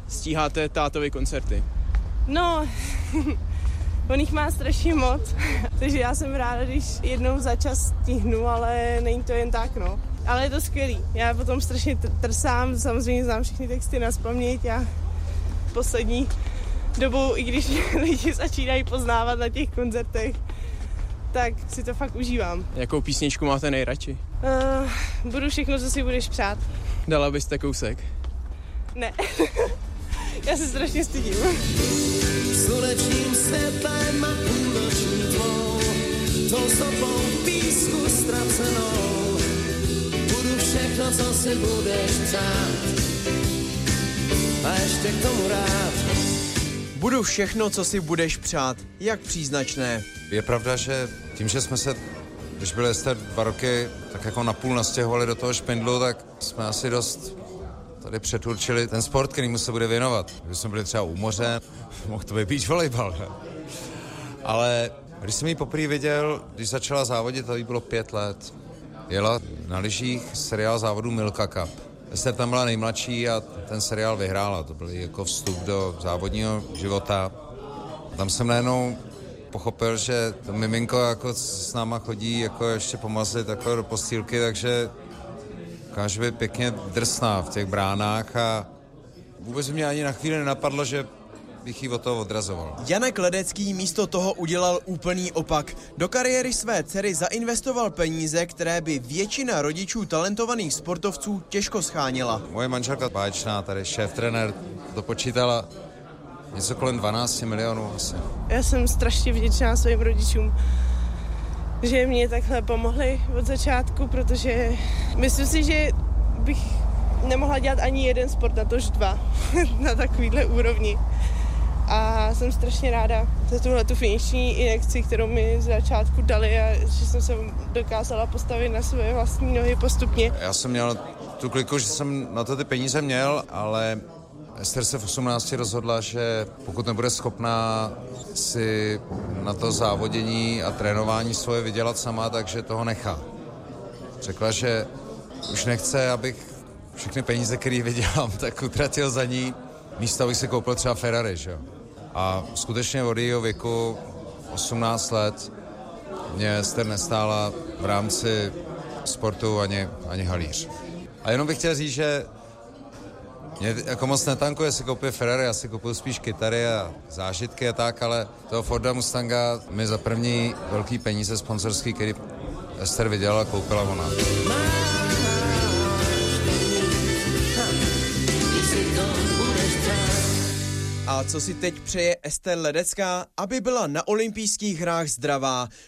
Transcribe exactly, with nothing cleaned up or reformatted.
stíháte tátovi koncerty? No, on jich má strašně moc, takže já jsem ráda, když jednou za čas stihnu, ale není to jen tak, no. Ale je to skvělý, já potom strašně trsám, samozřejmě znám všechny texty nazpaměť a poslední dobou, i když lidi začínají poznávat na těch koncertech, tak si to fakt užívám. Jakou písničku máte nejradši? Uh, budu všechno, co si budeš přát. Dala byste kousek? Ne, já se strašně stydím. Slunečním světlem a půlnoční tvou, tou stopou písku ztracenou, budu všechno, co si budeš přát, a ještě k tomu rád. Budu všechno, co si budeš přát. Jak příznačné. Je pravda, že tím, že jsme se, když byli Ester dva roky, tak jako napůl nastěhovali do toho Špindlu, tak jsme asi dost tady přeturčili ten sport, kterýmu se bude věnovat. Když jsme byli třeba u moře, mohl to být beach volejbal. Ne? Ale když jsem ji poprvé viděl, když začala závodit, to jí bylo pět let. Jela na lyžích seriál závodu Milka Cup. Ester tam byla nejmladší a ten seriál vyhrála. To byl jako vstup do závodního života. Tam jsem najednou pochopil, že to miminko jako s náma chodí jako ještě pomazlit jako do postýlky, takže dokáže být pěkně drsná v těch bránách a vůbec mě ani na chvíli nenapadlo, že bych jí od toho odrazoval. Janek Ledecký místo toho udělal úplný opak. Do kariéry své dcery zainvestoval peníze, které by většina rodičů talentovaných sportovců těžko scháněla. Moje manželka báječná, tady šéf-trenér, to počítala něco kolem dvanáct milionů asi. Já jsem strašně vděčná svým rodičům, že mě takhle pomohli od začátku, protože myslím si, že bych nemohla dělat ani jeden sport, na tož dva, na takovýhle úrovni. A jsem strašně ráda za tuhle tu finanční injekci, kterou mi z začátku dali a že jsem se dokázala postavit na své vlastní nohy postupně. Já jsem měl tu kliku, že jsem na to ty peníze měl, ale Ester se v osmnácti rozhodla, že pokud nebude schopná si na to závodění a trénování svoje vydělat sama, takže toho nechá. Řekla, že už nechce, abych všechny peníze, které vydělám, tak utratil za ní, místo abych si koupil třeba Ferrari, že jo. A skutečně od jejího věku osmnáct let mě Ester nestála v rámci sportu ani, ani halíř. A jenom bych chtěl říct, že mě jako moc netankuje, si koupit Ferrari, já si kupuju spíš kytary a zážitky a tak, ale toho Forda Mustanga mi za první velký peníze sponsorský, který Ester vydělala, koupila ona. A co si teď přeje Ester Ledecká? Aby byla na olympijských hrách zdravá.